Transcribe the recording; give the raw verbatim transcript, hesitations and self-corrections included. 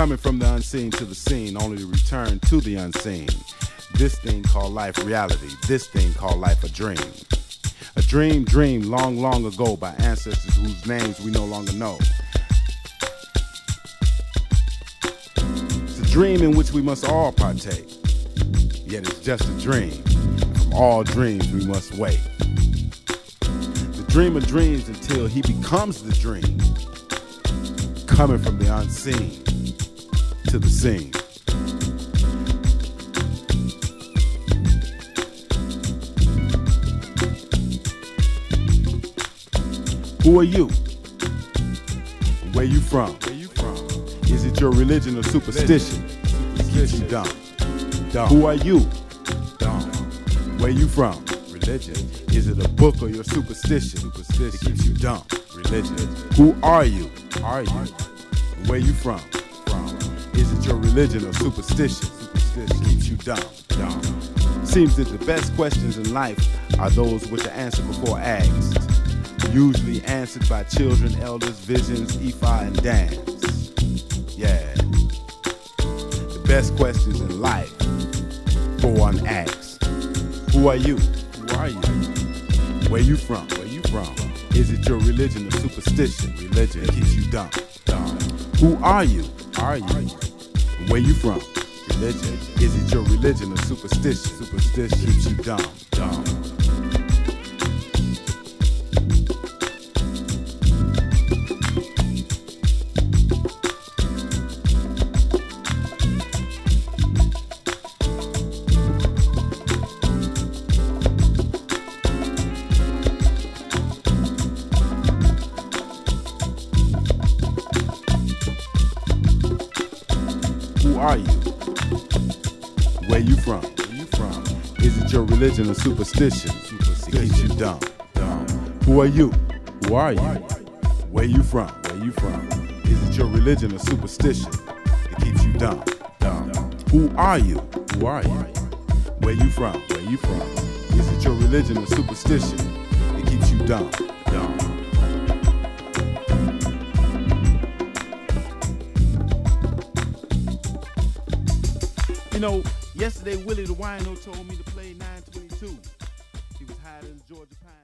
Coming from the unseen to the scene, only to return to the unseen. This thing called life reality, this thing called life a dream. A dream dreamed long, long ago by ancestors whose names we no longer know. It's a dream in which we must all partake, yet it's just a dream. And from all dreams we must wait. The dreamer dreams until he becomes the dream, coming from the unseen to the scene. Who are you? Where you from? Where you from? Is it your religion or superstition? It keeps you dumb. Dumb. Who are you? Dumb. Where you from? Religion. Is it a book or your superstition? Superstition. It keeps you dumb. Religion. Who are you? Are you? Where you from? From. Is it your religion or superstition? Superstition. It keeps you dumb. Dumb. Seems that the best questions in life are those which are answered before asked. Usually answered by children, elders, visions, Ifa, and dance. Yeah. The best questions in life go unasked. Who are you? Who are you? Where you from? Where you from? Is it your religion or superstition? Religion keeps you dumb. Dumb. Who are you? Are you? Where you from? Religion. Is it your religion or superstition? Superstition keeps you dumb. Dumb. Who are you? Where you from? Where you from? Is it your religion or superstition? Superstition. It keeps you dumb. Dumb. Who are you? Who are you? Where you from? Where you from? Is it your religion or superstition? It keeps you dumb. Dumb. Who are you? Who are you? Where you from? Where you from? Is it your religion or superstition? It keeps you dumb. Dumb. You know, yesterday Willie the Wino told me to play nine twenty-two. He was hiding in the Georgia Pine.